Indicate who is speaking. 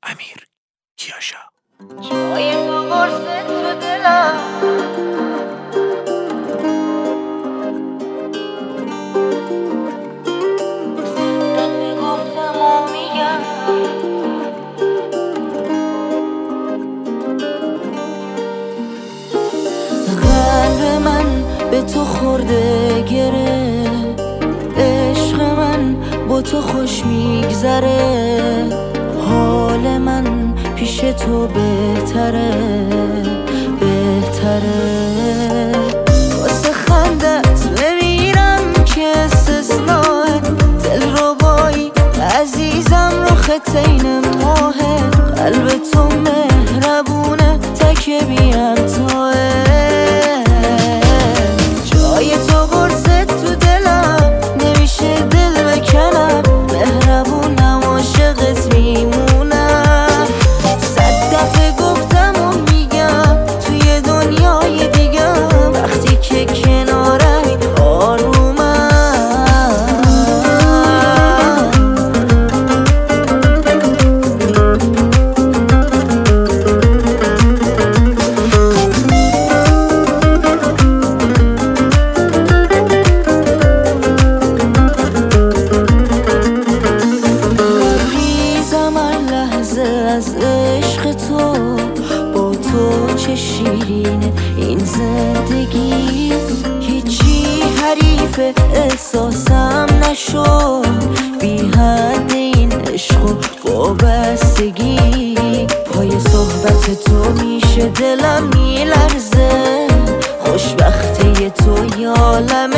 Speaker 1: امیر کیاشا.
Speaker 2: جای تو قرصه تو دلم، صدقه گفتم و میگم قلب من به تو خورده گره، عشق من با تو خوش میگذره، حال من پیش تو بهتره واسه خندت بمیرم که استثناه، دل ربایی عزیزم رو خطین ماهه، قلب تو مهربونه تک بیم توه، جای تو قرصه تو دلم نمیشه دل بکنم، مهربونم عاشقت میمونم، صد دفعه گفتم و میگم توی دنیای دیگم، وقتی که کنارمی آرومم. از عشق تو با تو چه شیرینه این زندگی، هیچی حریف احساسم نشو، بی حد این عشق و وابستگی، پای صحبت تو میشه دلم میلرزه، خوشبختی تو یه عالم